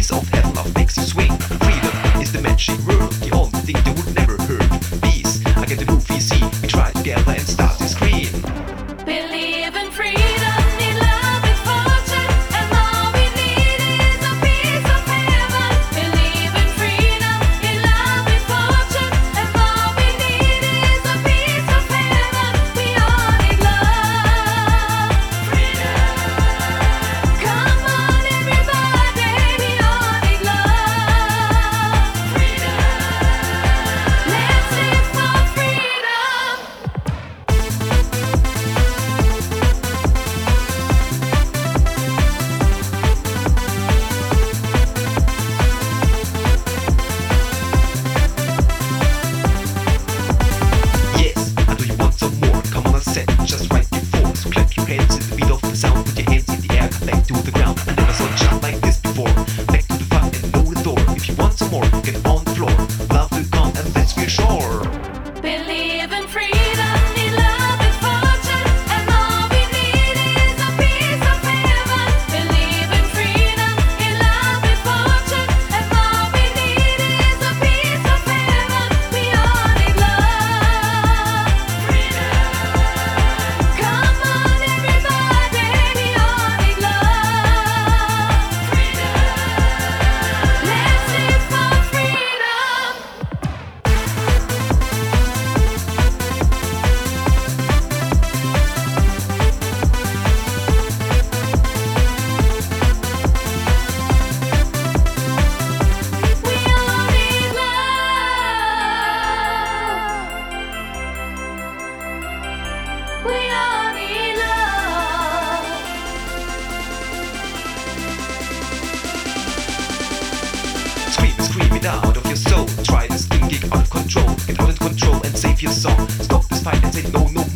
piece of heaven love makes you swing. Freedom is the magic word, the only thing they would never hurt. Peace, I get the movie, see, we try together and start to scream. Believe in freedom, need love with fortune, and all we need is a piece of heaven. Believe in freedom, need love with fortune, and all we need is a piece of heaven. We all need love, freedom. Come on, everybody, we all need love, freedom. Let's live for freedom. Yes, I know you want some more. Come on, I said, just right before. So clap your hands in the beat of the sound. Put your hands in the air, back to the ground. I never saw a child like this before. Back to the fun and know the door. If you want some more, get on the floor. Love will come and that's for sure. Believe in freedom, need love with fortune, and all we need is a piece of heaven. Believe in freedom, need love with fortune, and all we need is a piece of heaven. We all need love, freedom. Come on, everybody, we all need love, freedom. Let's live for freedom. We all need love. We all need love. Scream it out of your soul. Try this thing, get out of control. Get out of control and save your soul. Stop this fight and say no more.